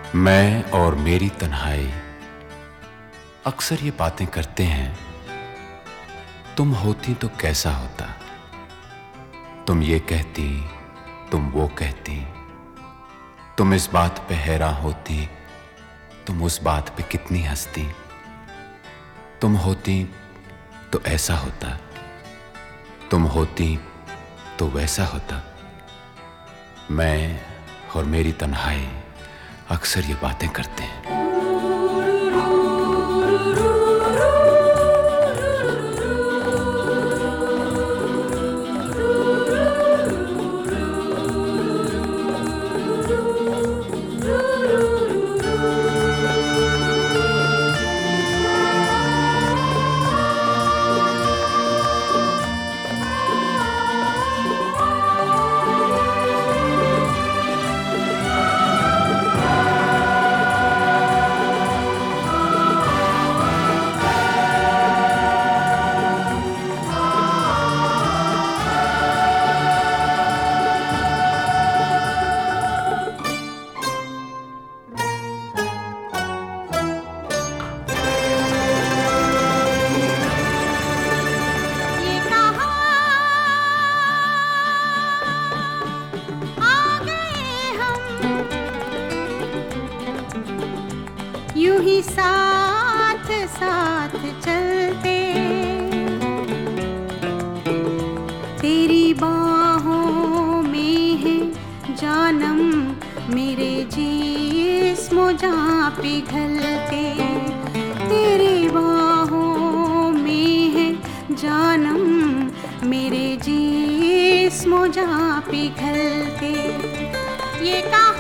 मैं और मेरी तन्हाई अक्सर ये बातें करते हैं, तुम होती तो कैसा होता। तुम ये कहती, तुम वो कहती, तुम इस बात पे हैरान होती, तुम उस बात पे कितनी हंसती। तुम होती तो ऐसा होता, तुम होती तो वैसा होता। मैं और मेरी तन्हाई अक्सर ये बातें करते हैं। यूं ही साथ साथ चलते, तेरी बाहों में है जानम, मेरे जिस्म जां पिघलते। तेरी बाहों में है जानम, मेरे जिस्म जां पिघलते। ये कहा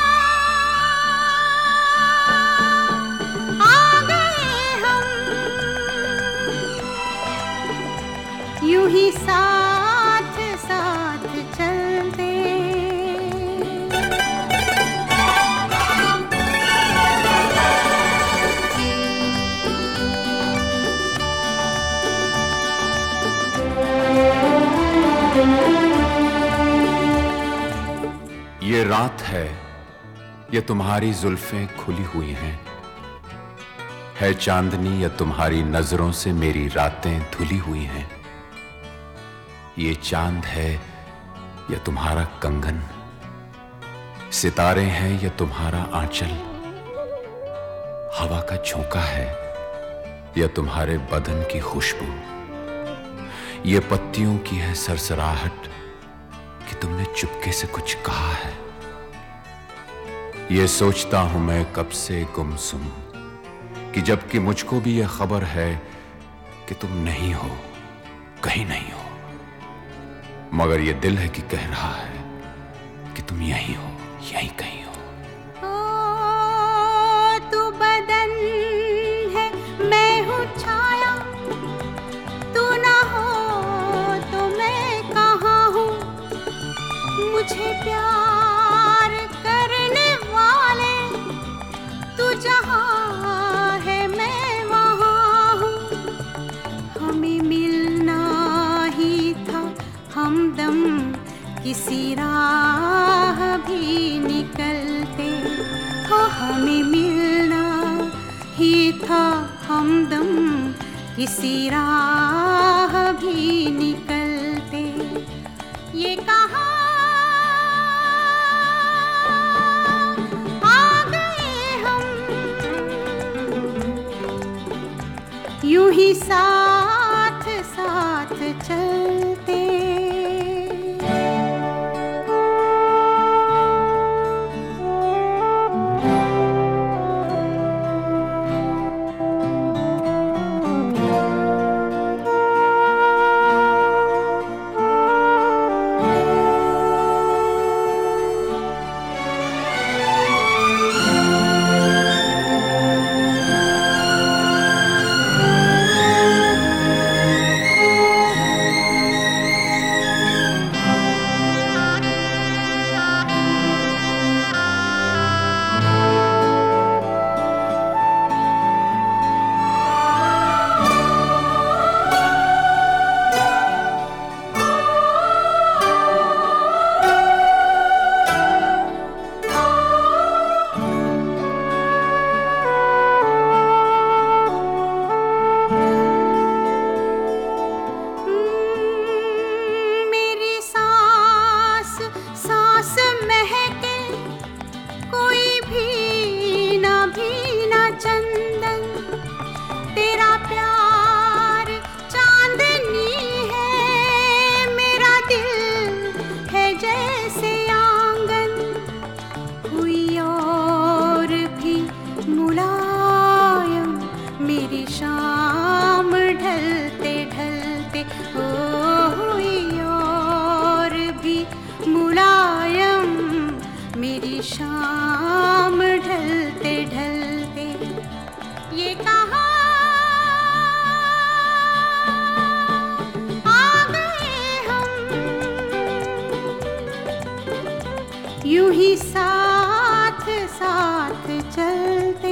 यूं ही साथ साथ चलते। ये रात है, ये तुम्हारी जुल्फें खुली हुई हैं, है चांदनी या तुम्हारी नजरों से मेरी रातें धुली हुई हैं। ये चांद है या तुम्हारा कंगन, सितारे हैं या तुम्हारा आंचल, हवा का झोंका है या तुम्हारे बदन की खुशबू। ये पत्तियों की है सरसराहट कि तुमने चुपके से कुछ कहा है। ये सोचता हूं मैं कब से गुमसुम कि जबकि मुझको भी यह खबर है कि तुम नहीं हो, कहीं नहीं हो, मगर ये दिल है कि कह रहा है कि तुम यहीं हो, यहीं कहीं हो। तू बदन है, मैं हूँ छाया, तू ना हो तो मैं कहाँ हूँ। मुझे प्यार करने वाले तू जहाँ है मैं वहाँ हूँ। हमें मिलना ही था हमदम, किसी राह भी निकलते हो। हमें मिलना ही था हमदम, किसी राह भी निकलते। ये कहा आ गए हम, यूं ही साथ साथ चलते। यूं ही साथ साथ चलते।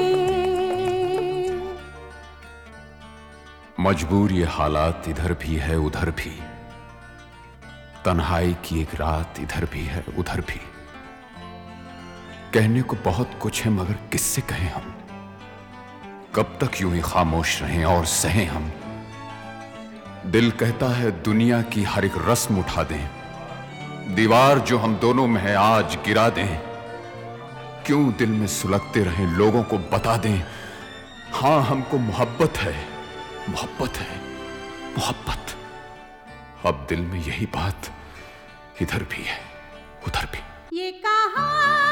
मजबूर ये हालात इधर भी है उधर भी, तन्हाई की एक रात इधर भी है उधर भी। कहने को बहुत कुछ है मगर किससे कहें हम, कब तक यूं ही खामोश रहें और सहें हम। दिल कहता है दुनिया की हर एक रस्म उठा दें, दीवार जो हम दोनों में है आज गिरा दें। क्यों दिल में सुलगते रहें, लोगों को बता दें हां हमको मोहब्बत है, मोहब्बत है, मोहब्बत। अब दिल में यही बात इधर भी है उधर भी। ये कहां